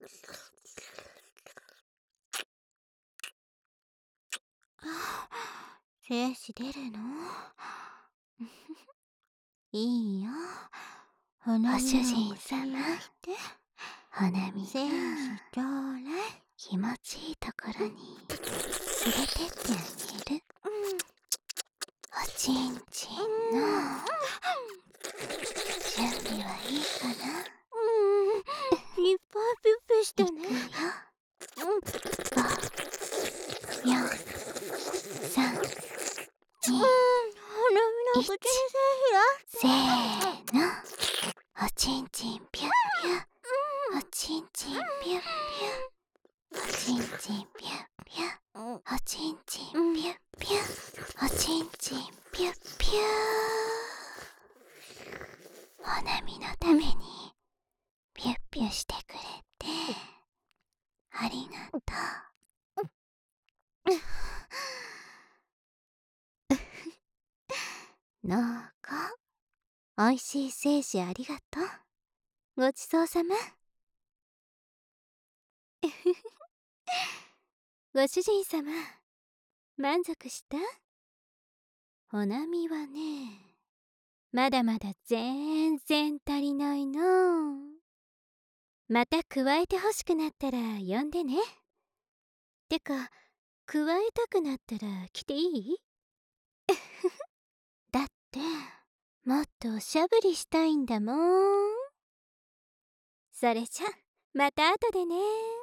精子出るの？いいよ。 ご主人様、花見精子ちょうだい。 気持ちいいところに連れてってあげる。おちんちんの準備はいいかな？ いっぱいピュッピュしてね。 いくよ。5、4、3、2、 花見の口にせーの。おちんちんピュッピュ。おちんちんピュッピュ。おちんちんピュッピュ。おちんちんピュッピュ。おちんちんピュッピュ。お花見のためにピュッピュしてくれてありがとう。なあか、おいしい精子ありがとう。ごちそうさま。ご主人様、満足した？お花見はね、まだまだ全然足りないの。また加えて欲しくなったら呼んでね。てか、加えたくなったら来ていい？だって、もっとおしゃぶりしたいんだもん。それじゃ、また後でね。